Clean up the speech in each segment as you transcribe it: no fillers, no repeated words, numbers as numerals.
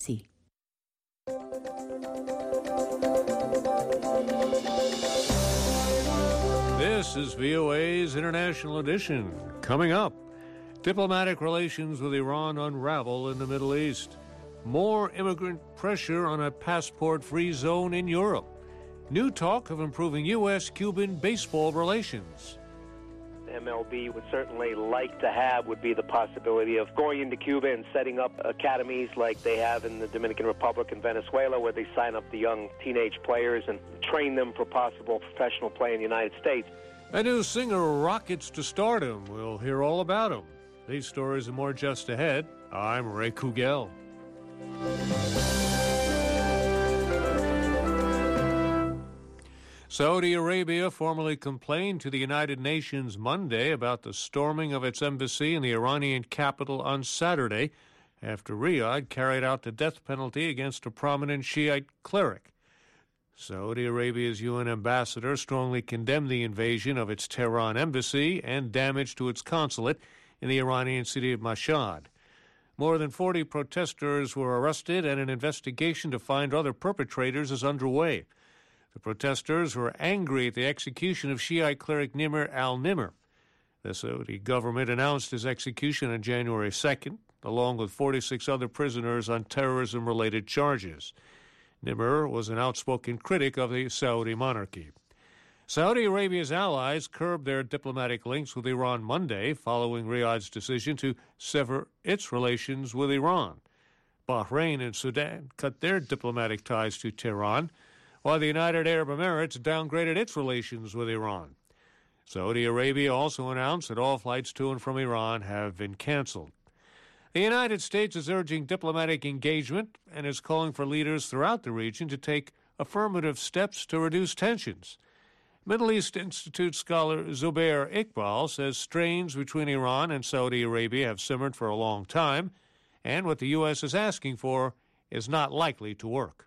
See. This is VOA's International Edition. Coming up, diplomatic relations with Iran unravel in the Middle East. More immigrant pressure on a passport-free zone in Europe. New talk of improving U.S.-Cuban baseball relations. MLB would certainly like to have would be the possibility of going into Cuba and setting up academies like they have in the Dominican Republic and Venezuela, where they sign up the young teenage players and train them for possible professional play in the United States. A new singer rockets to stardom. We'll hear all about him. These stories and more just ahead. I'm Ray Kugel. Saudi Arabia formally complained to the United Nations Monday about the storming of its embassy in the Iranian capital on Saturday after Riyadh carried out the death penalty against a prominent Shiite cleric. Saudi Arabia's UN ambassador strongly condemned the invasion of its Tehran embassy and damage to its consulate in the Iranian city of Mashhad. More than 40 protesters were arrested, and an investigation to find other perpetrators is underway. The protesters were angry at the execution of Shiite cleric Nimr al-Nimr. The Saudi government announced his execution on January 2nd, along with 46 other prisoners on terrorism-related charges. Nimr was an outspoken critic of the Saudi monarchy. Saudi Arabia's allies curbed their diplomatic links with Iran Monday following Riyadh's decision to sever its relations with Iran. Bahrain and Sudan cut their diplomatic ties to Tehran, while the United Arab Emirates downgraded its relations with Iran. Saudi Arabia also announced that all flights to and from Iran have been canceled. The United States is urging diplomatic engagement and is calling for leaders throughout the region to take affirmative steps to reduce tensions. Middle East Institute scholar Zubair Iqbal says strains between Iran and Saudi Arabia have simmered for a long time, and what the U.S. is asking for is not likely to work.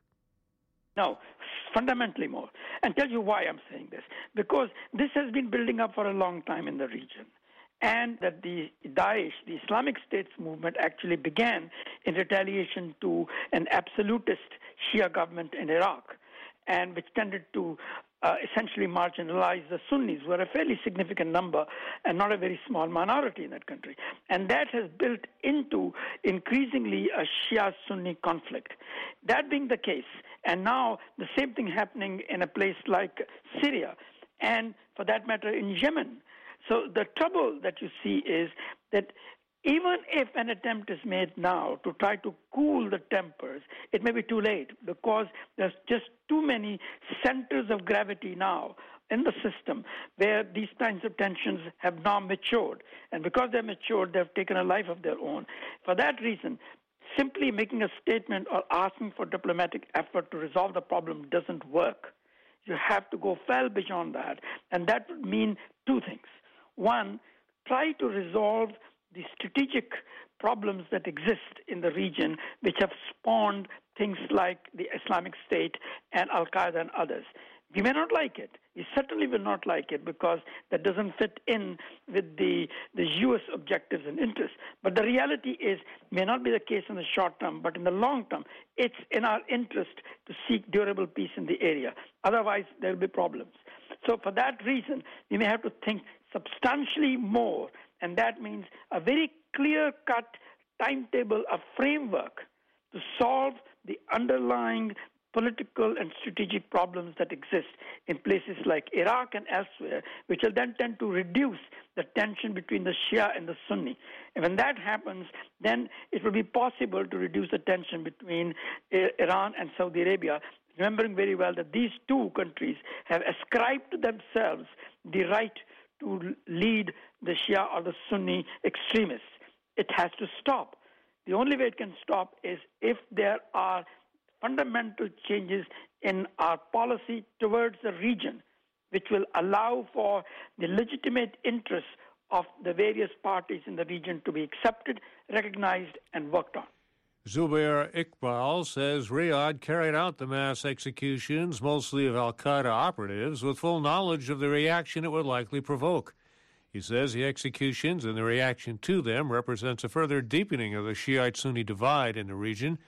No, fundamentally more. And tell you why I'm saying this. Because this has been building up for a long time in the region. And that the Daesh, the Islamic State's movement, actually began in retaliation to an absolutist Shia government in Iraq, and which tended to essentially marginalize the Sunnis, who are a fairly significant number and not a very small minority in that country. And that has built into increasingly a Shia-Sunni conflict. That being the case, and now the same thing happening in a place like Syria, and for that matter in Yemen. So the trouble that you see is that even if an attempt is made now to try to cool the tempers, it may be too late, because there's just too many centers of gravity now in the system where these kinds of tensions have now matured. And because they're matured, they've taken a life of their own. For that reason, simply making a statement or asking for diplomatic effort to resolve the problem doesn't work. You have to go well beyond that. And that would mean two things. One, try to resolve the strategic problems that exist in the region, which have spawned things like the Islamic State and Al-Qaeda and others. We may not like it. We certainly will not like it, because that doesn't fit in with the U.S. objectives and interests. But the reality is, may not be the case in the short term, but in the long term, it's in our interest to seek durable peace in the area. Otherwise, there will be problems. So for that reason, we may have to think substantially more, and that means a very clear-cut timetable, a framework to solve the underlying political and strategic problems that exist in places like Iraq and elsewhere, which will then tend to reduce the tension between the Shia and the Sunni. And when that happens, then it will be possible to reduce the tension between Iran and Saudi Arabia, remembering very well that these two countries have ascribed to themselves the right to lead the Shia or the Sunni extremists. It has to stop. The only way it can stop is if there are fundamental changes in our policy towards the region, which will allow for the legitimate interests of the various parties in the region to be accepted, recognized, and worked on. Zubair Iqbal says Riyadh carried out the mass executions, mostly of al-Qaeda operatives, with full knowledge of the reaction it would likely provoke. He says the executions and the reaction to them represents a further deepening of the Shiite-Sunni divide in the region.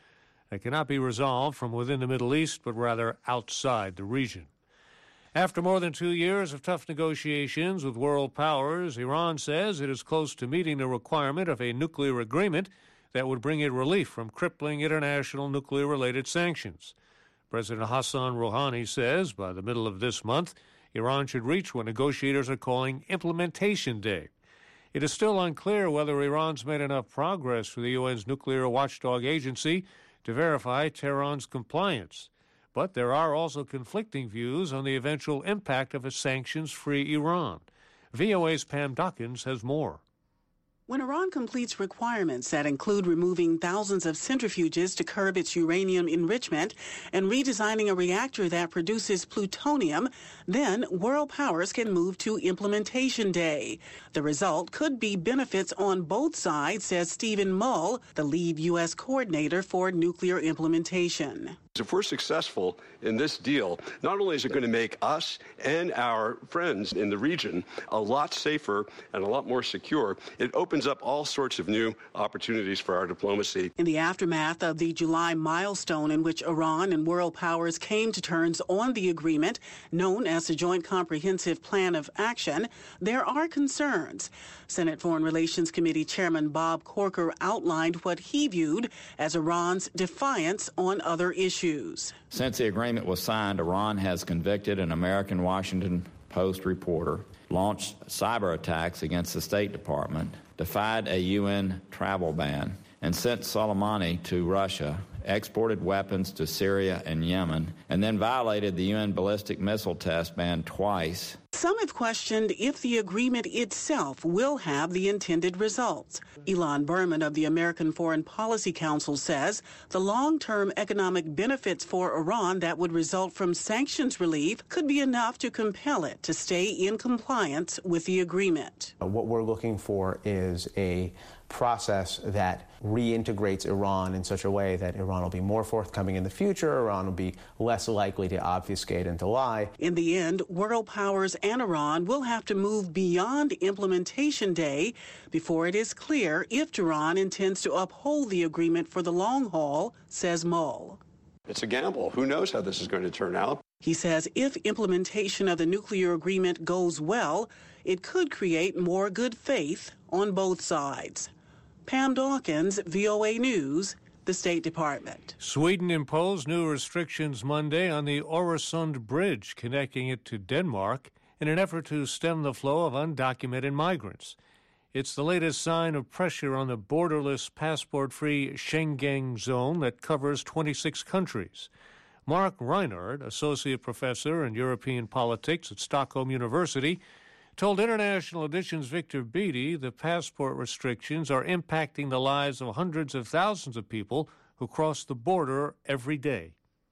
that cannot be resolved from within the Middle East, but rather outside the region. After more than 2 years of tough negotiations with world powers, Iran says it is close to meeting the requirement of a nuclear agreement that would bring it relief from crippling international nuclear-related sanctions. President Hassan Rouhani says by the middle of this month, Iran should reach what negotiators are calling Implementation Day. It is still unclear whether Iran's made enough progress for the UN's nuclear watchdog agency to verify Tehran's compliance. But there are also conflicting views on the eventual impact of a sanctions-free Iran. VOA's Pam Dawkins has more. When Iran completes requirements that include removing thousands of centrifuges to curb its uranium enrichment and redesigning a reactor that produces plutonium, then world powers can move to Implementation Day. The result could be benefits on both sides, says Stephen Mull, the lead U.S. coordinator for nuclear implementation. If we're successful in this deal, not only is it going to make us and our friends in the region a lot safer and a lot more secure, it opens up all sorts of new opportunities for our diplomacy. In the aftermath of the July milestone in which Iran and world powers came to terms on the agreement, known as the Joint Comprehensive Plan of Action, there are concerns. Senate Foreign Relations Committee Chairman Bob Corker outlined what he viewed as Iran's defiance on other issues. Since the agreement was signed, Iran has convicted an American Washington Post reporter, launched cyber attacks against the State Department, defied a UN travel ban, and sent Soleimani to Russia, exported weapons to Syria and Yemen, and then violated the UN ballistic missile test ban twice. Some have questioned if the agreement itself will have the intended results. Elon Berman of the American Foreign Policy Council says the long-term economic benefits for Iran that would result from sanctions relief could be enough to compel it to stay in compliance with the agreement. What we're looking for is a process that reintegrates Iran in such a way that Iran will be more forthcoming in the future, Iran will be less likely to obfuscate and to lie. In the end, world powers and Iran will have to move beyond Implementation Day before it is clear if Tehran intends to uphold the agreement for the long haul, says Mull. It's a gamble. Who knows how this is going to turn out? He says if implementation of the nuclear agreement goes well, it could create more good faith on both sides. Pam Dawkins, VOA News, the State Department. Sweden imposed new restrictions Monday on the Öresund Bridge connecting it to Denmark in an effort to stem the flow of undocumented migrants. It's the latest sign of pressure on the borderless, passport-free Schengen zone that covers 26 countries. Mark Reinhardt, associate professor in European politics at Stockholm University, told International Edition's Victor Beattie the passport restrictions are impacting the lives of hundreds of thousands of people who cross the border every day.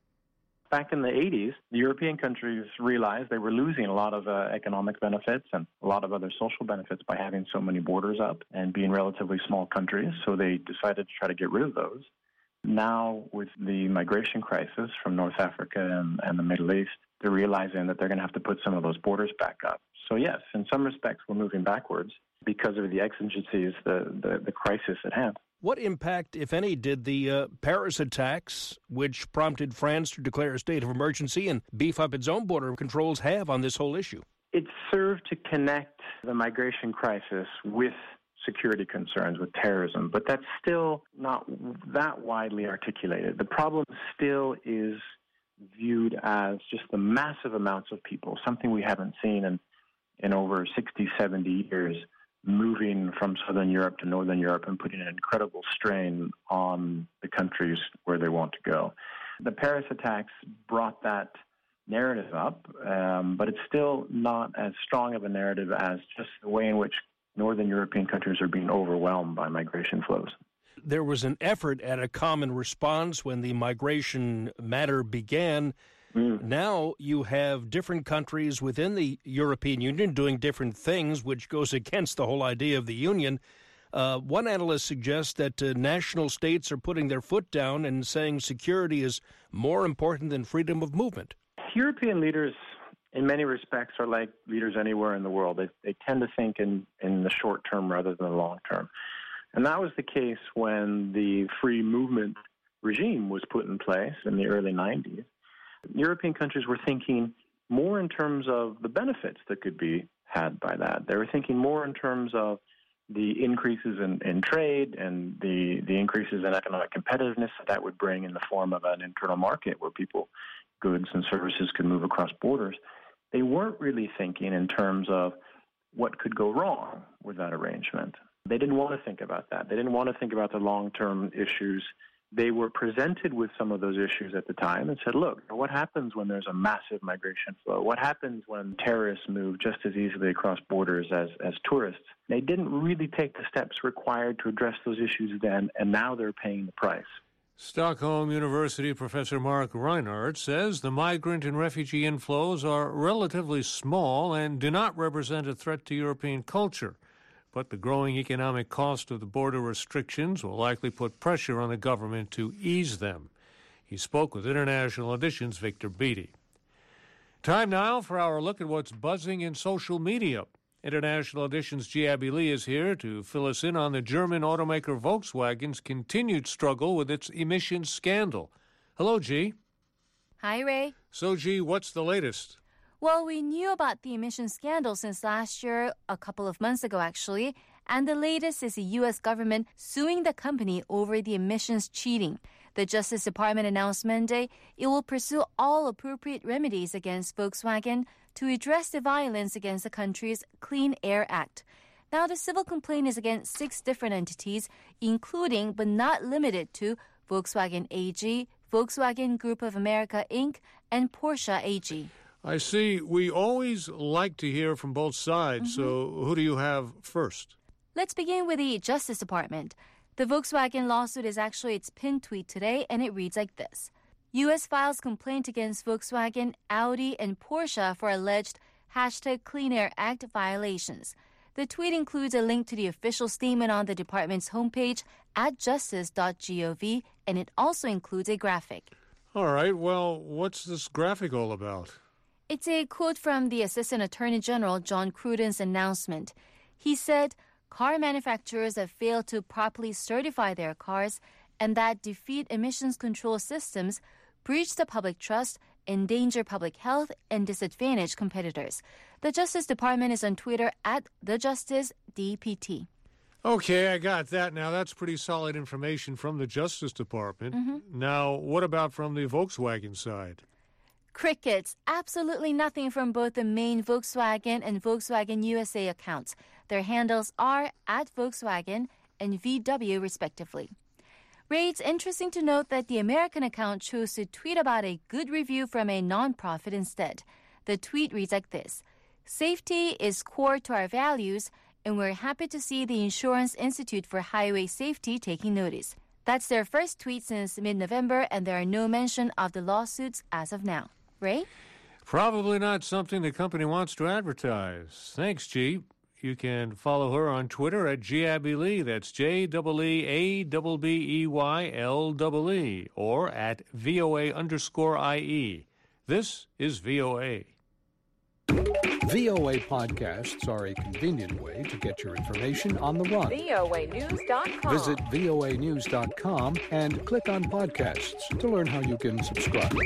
Back in the 80s, the European countries realized they were losing a lot of economic benefits and a lot of other social benefits by having so many borders up and being relatively small countries, so they decided to try to get rid of those. Now, with the migration crisis from North Africa and the Middle East, they're realizing that they're going to have to put some of those borders back up. So yes, in some respects, we're moving backwards because of the exigencies, the crisis at hand. What impact, if any, did the Paris attacks, which prompted France to declare a state of emergency and beef up its own border controls, have on this whole issue? It served to connect the migration crisis with security concerns, with terrorism, but that's still not that widely articulated. The problem still is viewed as just the massive amounts of people, something we haven't seen in over 60, 70 years, moving from Southern Europe to Northern Europe and putting an incredible strain on the countries where they want to go. The Paris attacks brought that narrative up, but it's still not as strong of a narrative as just the way in which Northern European countries are being overwhelmed by migration flows. There was an effort at a common response when the migration matter began. Now you have different countries within the European Union doing different things, which goes against the whole idea of the Union. One analyst suggests that national states are putting their foot down and saying security is more important than freedom of movement. European leaders, in many respects, are like leaders anywhere in the world. They tend to think in the short term rather than the long term. And that was the case when the free movement regime was put in place in the early 90s, European countries were thinking more in terms of the benefits that could be had by that. They were thinking more in terms of the increases in trade and the increases in economic competitiveness that would bring in the form of an internal market where goods and services could move across borders. They weren't really thinking in terms of what could go wrong with that arrangement. They didn't want to think about that. They didn't want to think about the long-term issues. They were presented with some of those issues at the time and said, look, what happens when there's a massive migration flow? What happens when terrorists move just as easily across borders as tourists? They didn't really take the steps required to address those issues then, and now they're paying the price. Stockholm University professor Mark Reinhardt says the migrant and refugee inflows are relatively small and do not represent a threat to European culture. But the growing economic cost of the border restrictions will likely put pressure on the government to ease them. He spoke with International Edition's Victor Beattie. Time now for our look at what's buzzing in social media. International Edition's G. Abby Lee is here to fill us in on the German automaker Volkswagen's continued struggle with its emissions scandal. Hello, G. Hi, Ray. So, G, what's the latest? Well, we knew about the emissions scandal since last year, a couple of months ago actually, and the latest is the U.S. government suing the company over the emissions cheating. The Justice Department announced Monday it will pursue all appropriate remedies against Volkswagen to address the violence against the country's Clean Air Act. Now, the civil complaint is against 6 different entities, including but not limited to Volkswagen AG, Volkswagen Group of America, Inc., and Porsche AG. I see. We always like to hear from both sides, so who do you have first? Let's begin with the Justice Department. The Volkswagen lawsuit is actually its pinned tweet today, and it reads like this. U.S. files complaint against Volkswagen, Audi, and Porsche for alleged #Clean Air Act violations. The tweet includes a link to the official statement on the department's homepage at justice.gov, and it also includes a graphic. All right, well, what's this graphic all about? It's a quote from the Assistant Attorney General John Cruden's announcement. He said, car manufacturers have failed to properly certify their cars and that defeat emissions control systems, breach the public trust, endanger public health, and disadvantage competitors. The Justice Department is on Twitter at TheJusticeDPT. Okay, I got that. Now, that's pretty solid information from the Justice Department. Now, what about from the Volkswagen side? Crickets. Absolutely nothing from both the main Volkswagen and Volkswagen USA accounts. Their handles are at Volkswagen and VW, respectively. Ray, it's interesting to note that the American account chose to tweet about a good review from a nonprofit instead. The tweet reads like this. Safety is core to our values, and we're happy to see the Insurance Institute for Highway Safety taking notice. That's their first tweet since mid-November, and there are no mention of the lawsuits as of now. Ray? Probably not something the company wants to advertise. Thanks, G. You can follow her on Twitter at GAbbyLee, that's JEEABBEYLEE, or at VOA_IE. This is VOA. VOA podcasts are a convenient way to get your information on the run. voanews.com. Visit voanews.com and click on podcasts to learn how you can subscribe.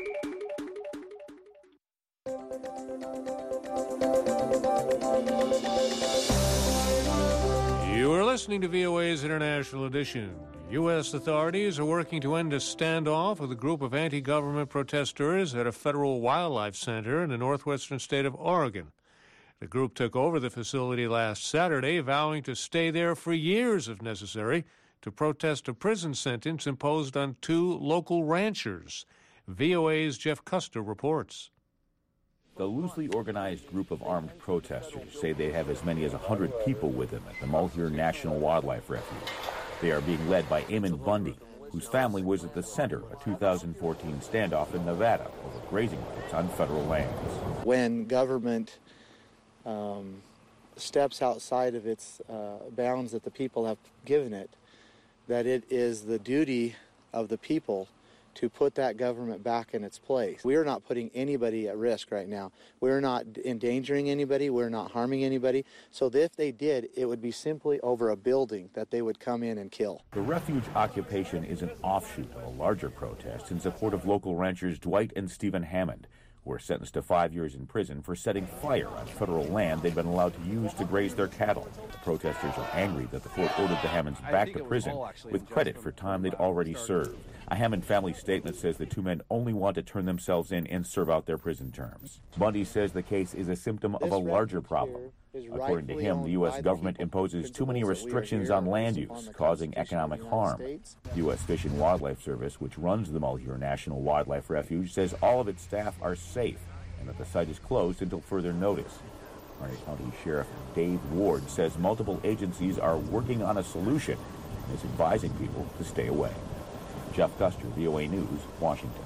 You are listening to VOA's International Edition. U.S. authorities are working to end a standoff with a group of anti-government protesters at a federal wildlife center in the northwestern state of Oregon. The group took over the facility last Saturday, vowing to stay there for years if necessary to protest a prison sentence imposed on 2 local ranchers. VOA's Jeff Custer reports. The loosely organized group of armed protesters say they have as many as 100 people with them at the Malheur National Wildlife Refuge. They are being led by Eamon Bundy, whose family was at the center of a 2014 standoff in Nevada over grazing rights on federal lands. When government steps outside of its bounds that the people have given it, that it is the duty of the people to put that government back in its place. We are not putting anybody at risk right now. We're not endangering anybody. We're not harming anybody. So if they did, it would be simply over a building that they would come in and kill. The refuge occupation is an offshoot of a larger protest in support of local ranchers Dwight and Stephen Hammond, who were sentenced to 5 years in prison for setting fire on federal land they'd been allowed to use to graze their cattle. The protesters are angry that the court ordered the Hammonds back to prison with credit for time they'd already served. A Hammond family statement says the two men only want to turn themselves in and serve out their prison terms. Bundy says the case is a symptom of a larger problem. According to him, the U.S. government imposes too many restrictions on land use, causing economic harm. The U.S. Fish and Wildlife Service, which runs the Malheur National Wildlife Refuge, says all of its staff are safe and that the site is closed until further notice. Harney County Sheriff Dave Ward says multiple agencies are working on a solution and is advising people to stay away. Jeff Custer, VOA News, Washington.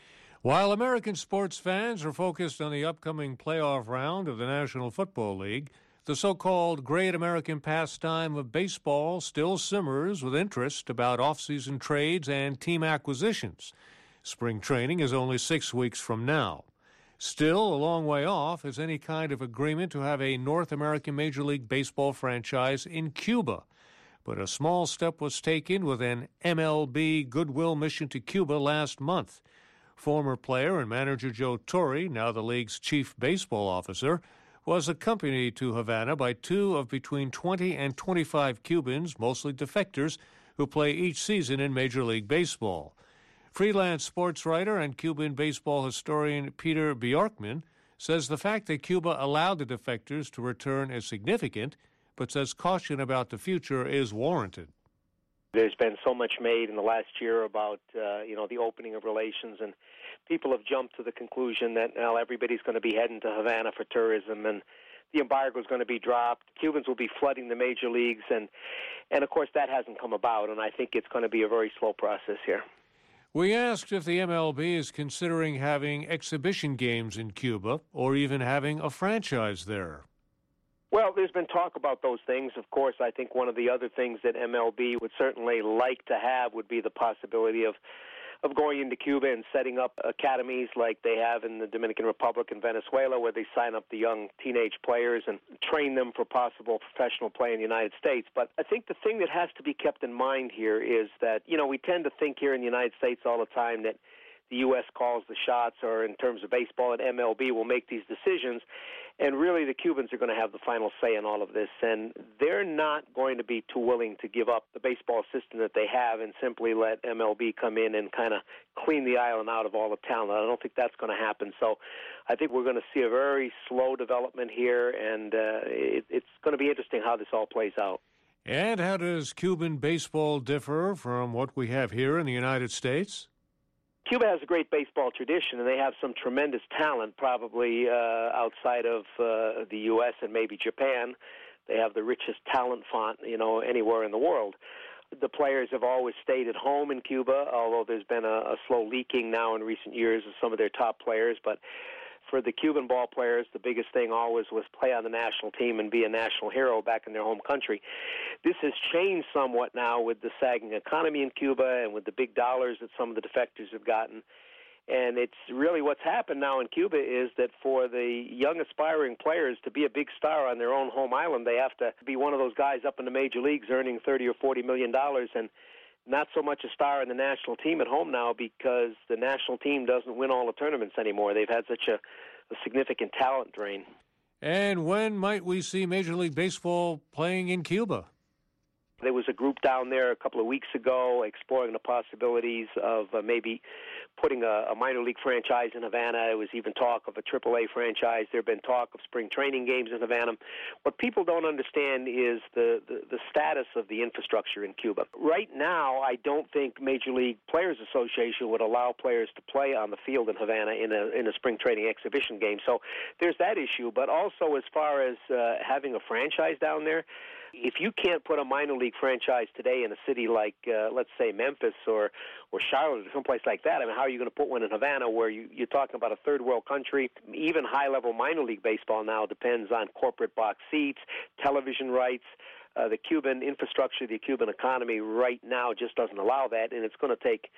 While American sports fans are focused on the upcoming playoff round of the National Football League, the so-called great American pastime of baseball still simmers with interest about off-season trades and team acquisitions. Spring training is only 6 weeks from now. Still a long way off is any kind of agreement to have a North American Major League Baseball franchise in Cuba. But a small step was taken with an MLB goodwill mission to Cuba last month. Former player and manager Joe Torre, now the league's chief baseball officer, was accompanied to Havana by two of between 20 and 25 Cubans, mostly defectors, who play each season in Major League Baseball. Freelance sports writer and Cuban baseball historian Peter Bjorkman says the fact that Cuba allowed the defectors to return is significant, but says caution about the future is warranted. There's been so much made in the last year about, the opening of relations, and people have jumped to the conclusion that now everybody's going to be heading to Havana for tourism, and the embargo is going to be dropped. Cubans will be flooding the major leagues, and of course that hasn't come about, and I think it's going to be a very slow process here. We asked if the MLB is considering having exhibition games in Cuba or even having a franchise there. Well, there's been talk about those things. Of course, I think one of the other things that MLB would certainly like to have would be the possibility of going into Cuba and setting up academies like they have in the Dominican Republic and Venezuela, where they sign up the young teenage players and train them for possible professional play in the United States. But I think the thing that has to be kept in mind here is that, we tend to think here in the United States all the time that the U.S. calls the shots, or in terms of baseball, and MLB will make these decisions. And really, the Cubans are going to have the final say in all of this. And they're not going to be too willing to give up the baseball system that they have and simply let MLB come in and kind of clean the island out of all the talent. I don't think that's going to happen. So I think we're going to see a very slow development here, and it's going to be interesting how this all plays out. And how does Cuban baseball differ from what we have here in the United States? Cuba has a great baseball tradition, and they have some tremendous talent, probably outside of the U.S. and maybe Japan. They have the richest talent font, anywhere in the world. The players have always stayed at home in Cuba, although there's been a slow leaking now in recent years of some of their top players. But for the Cuban ball players, the biggest thing always was play on the national team and be a national hero back in their home country. This has changed somewhat now with the sagging economy in Cuba and with the big dollars that some of the defectors have gotten. And it's really what's happened now in Cuba is that for the young aspiring players to be a big star on their own home island, they have to be one of those guys up in the major leagues earning $30 or $40 million, and not so much a star in the national team at home now because the national team doesn't win all the tournaments anymore. They've had such a significant talent drain. And when might we see Major League Baseball playing in Cuba? There was a group down there a couple of weeks ago exploring the possibilities of maybe putting a minor league franchise in Havana. There was even talk of a AAA franchise. There have been talk of spring training games in Havana. What people don't understand is the status of the infrastructure in Cuba. Right now, I don't think Major League Players Association would allow players to play on the field in Havana in a spring training exhibition game. So there's that issue. But also as far as having a franchise down there, if you can't put a minor league franchise today in a city like, let's say, Memphis or Charlotte or someplace like that, I mean, how are you going to put one in Havana where you're talking about a third world country? Even high-level minor league baseball now depends on corporate box seats, television rights. The Cuban infrastructure, the Cuban economy right now just doesn't allow that, and it's going to take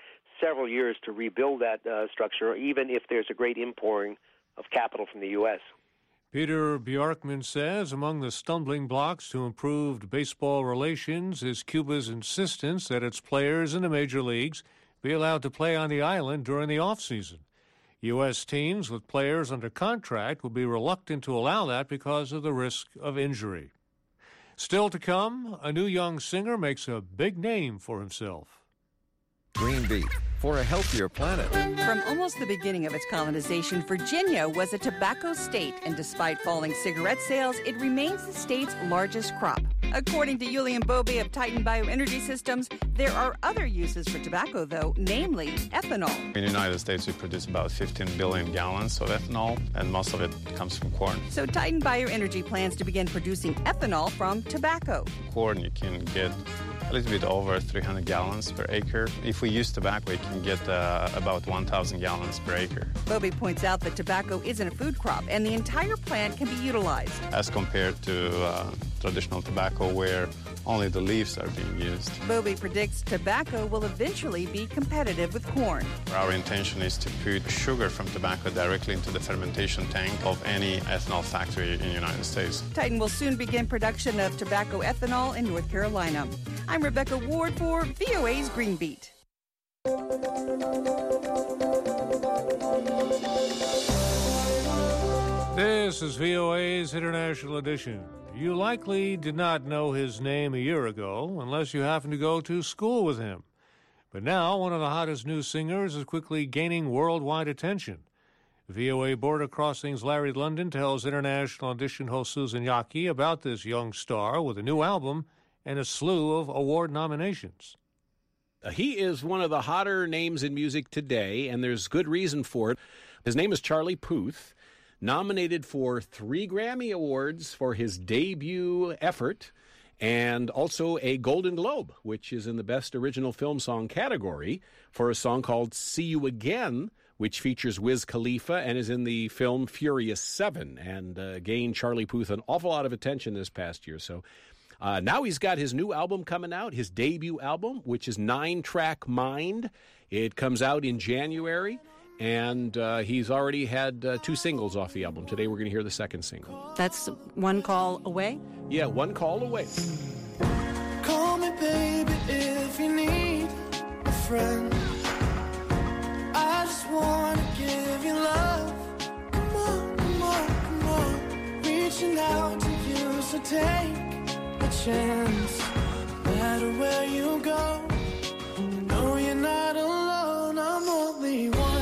several years to rebuild that structure, even if there's a great inpouring of capital from the U.S. Peter Bjorkman says among the stumbling blocks to improved baseball relations is Cuba's insistence that its players in the major leagues be allowed to play on the island during the off-season. U.S. teams with players under contract will be reluctant to allow that because of the risk of injury. Still to come, a new young singer makes a big name for himself. Green Beat, for a healthier planet. From almost the beginning of its colonization, Virginia was a tobacco state, and despite falling cigarette sales, it remains the state's largest crop. According to Julian Bobey of Titan Bioenergy Systems, there are other uses for tobacco, though, namely ethanol. In the United States, we produce about 15 billion gallons of ethanol, and most of it comes from corn. So Titan Bioenergy plans to begin producing ethanol from tobacco. Corn, you can get a little bit over 300 gallons per acre. If we use tobacco, you can get about 1,000 gallons per acre. Bobey points out that tobacco isn't a food crop, and the entire plant can be utilized. As compared to traditional tobacco, where only the leaves are being used. Bobey predicts tobacco will eventually be competitive with corn. Our intention is to put sugar from tobacco directly into the fermentation tank of any ethanol factory in the United States. Titan will soon begin production of tobacco ethanol in North Carolina. I'm Rebecca Ward for VOA's Green Beat. This is VOA's International Edition. You likely did not know his name a year ago unless you happened to go to school with him. But now one of the hottest new singers is quickly gaining worldwide attention. VOA Border Crossing's Larry London tells International Edition host Susan Yaki about this young star with a new album and a slew of award nominations. He is one of the hotter names in music today, and there's good reason for it. His name is Charlie Puth, nominated for 3 Grammy Awards for his debut effort, and also a Golden Globe, which is in the Best Original Film Song category, for a song called See You Again, which features Wiz Khalifa and is in the film Furious 7, and gained Charlie Puth an awful lot of attention this past year. So now he's got his new album coming out, his debut album, which is 9-track Mind. It comes out in January. And he's already had 2 singles off the album. Today we're going to hear the second single. That's One Call Away? Yeah, One Call Away. Call me, baby, if you need a friend. I just want to give you love. Come on, come on, come on. Reaching out to you, so take a chance. No matter where you go, no, you're not alone. I'm only one.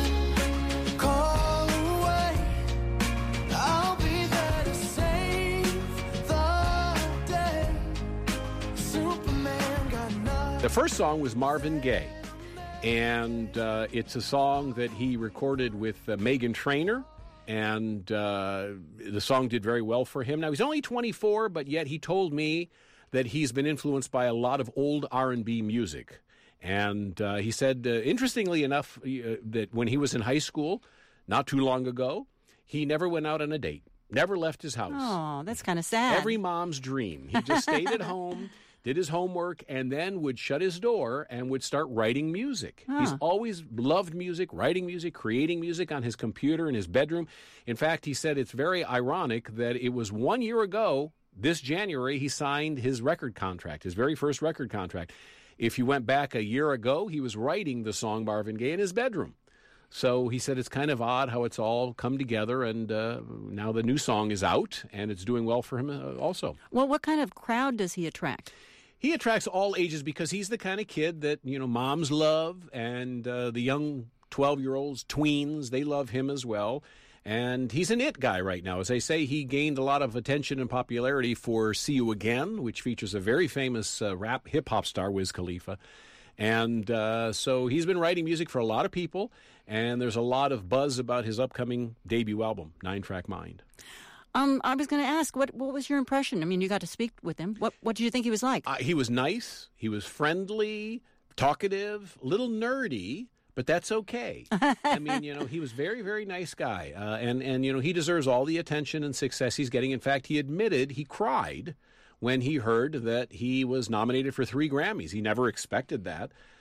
The first song was Marvin Gaye, and it's a song that he recorded with Meghan Trainor, and the song did very well for him. Now, he's only 24, but yet he told me that he's been influenced by a lot of old R&B music. And he said, interestingly enough, that when he was in high school, not too long ago, he never went out on a date, never left his house. Oh, that's kind of sad. Every mom's dream. He just stayed at home, did his homework, and then would shut his door and would start writing music. Huh. He's always loved music, writing music, creating music on his computer in his bedroom. In fact, he said it's very ironic that it was 1 year ago, this January, he signed his record contract, his very first record contract. If you went back a year ago, he was writing the song Marvin Gaye in his bedroom. So he said it's kind of odd how it's all come together, and now the new song is out, and it's doing well for him also. Well, what kind of crowd does he attract? He attracts all ages because he's the kind of kid that, moms love, and the young 12-year-olds, tweens, they love him as well. And he's an it guy right now. As they say, he gained a lot of attention and popularity for See You Again, which features a very famous rap hip-hop star, Wiz Khalifa. And so he's been writing music for a lot of people, and there's a lot of buzz about his upcoming debut album, 9-track Mind. I was going to ask, what was your impression? I mean, you got to speak with him. What did you think he was like? He was nice. He was friendly, talkative, a little nerdy, but that's okay. I mean, he was very, very nice guy. And he deserves all the attention and success he's getting. In fact, he admitted he cried when he heard that he was nominated for 3 Grammys. He never expected that.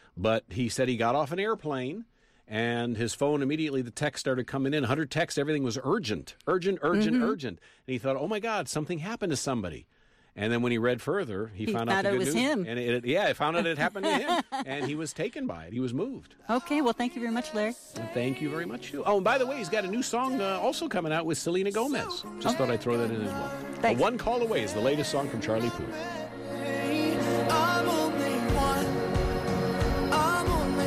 But he said he got off an airplane, and his phone immediately, the text started coming in. 100 texts, everything was urgent. And he thought, oh, my God, something happened to somebody. And then when he read further, he found out the good news. Him. And I found out it happened to him. And he was taken by it. He was moved. Okay, well, thank you very much, Larry. And thank you very much. Oh, and by the way, he's got a new song also coming out with Selena Gomez. Just thought I'd throw that in as well. Thanks. One Call Away is the latest song from Charlie Puth. I'm only one. I'm only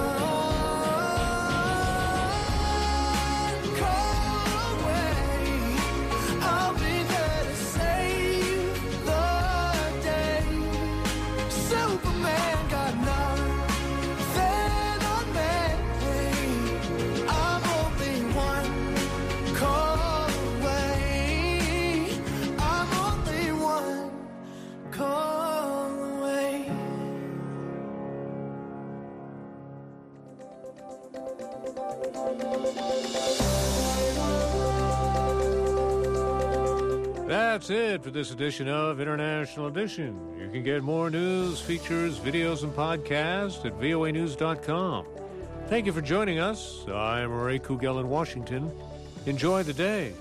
one call away. I'll be there to save the day. Superman got nothing on me. I'm only one call away. I'm only one call away. That's it for this edition of International Edition. You can get more news, features, videos, and podcasts at voanews.com. Thank you for joining us. I'm Ray Kugel in Washington. Enjoy the day.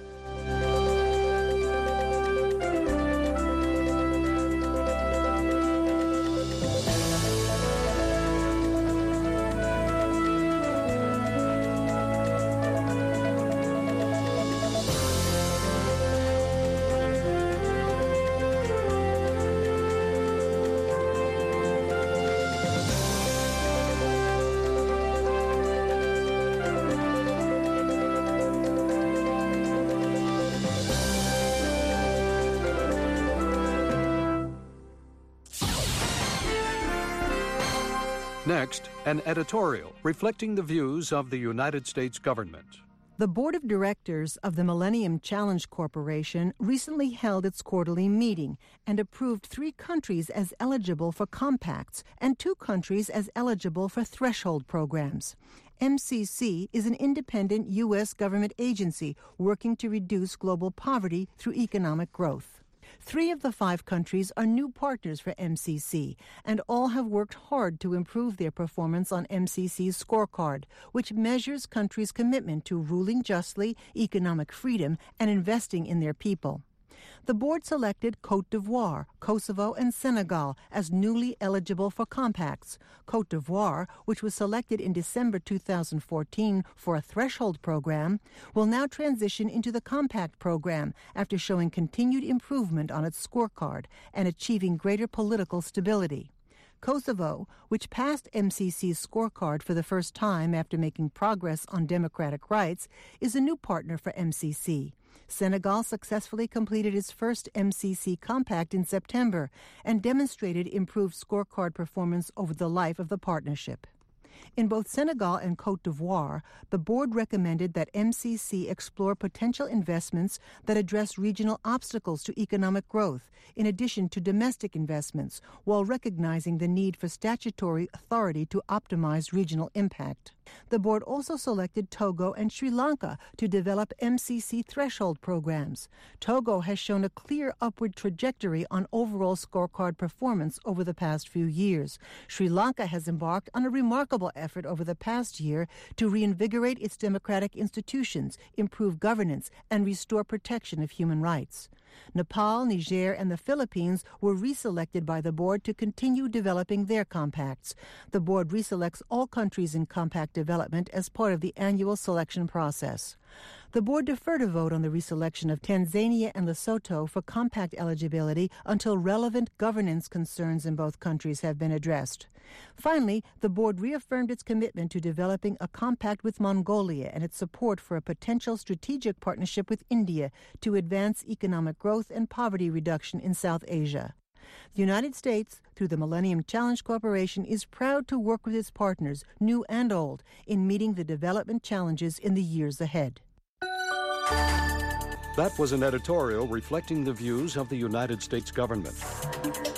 Next, an editorial reflecting the views of the United States government. The Board of Directors of the Millennium Challenge Corporation recently held its quarterly meeting and approved 3 countries as eligible for compacts and 2 countries as eligible for threshold programs. MCC is an independent U.S. government agency working to reduce global poverty through economic growth. 3 of the 5 countries are new partners for MCC, and all have worked hard to improve their performance on MCC's scorecard, which measures countries' commitment to ruling justly, economic freedom, and investing in their people. The board selected Côte d'Ivoire, Kosovo, and Senegal as newly eligible for compacts. Côte d'Ivoire, which was selected in December 2014 for a threshold program, will now transition into the compact program after showing continued improvement on its scorecard and achieving greater political stability. Kosovo, which passed MCC's scorecard for the first time after making progress on democratic rights, is a new partner for MCC. Senegal successfully completed its first MCC compact in September and demonstrated improved scorecard performance over the life of the partnership. In both Senegal and Côte d'Ivoire, the board recommended that MCC explore potential investments that address regional obstacles to economic growth, in addition to domestic investments, while recognizing the need for statutory authority to optimize regional impact. The board also selected Togo and Sri Lanka to develop MCC threshold programs. Togo has shown a clear upward trajectory on overall scorecard performance over the past few years. Sri Lanka has embarked on a remarkable effort over the past year to reinvigorate its democratic institutions, improve governance, and restore protection of human rights. Nepal, Niger, and the Philippines were reselected by the board to continue developing their compacts. The board reselects all countries in compact development as part of the annual selection process. The board deferred a vote on the reselection of Tanzania and Lesotho for compact eligibility until relevant governance concerns in both countries have been addressed. Finally, the board reaffirmed its commitment to developing a compact with Mongolia and its support for a potential strategic partnership with India to advance economic growth and poverty reduction in South Asia. The United States, through the Millennium Challenge Corporation, is proud to work with its partners, new and old, in meeting the development challenges in the years ahead. That was an editorial reflecting the views of the United States government.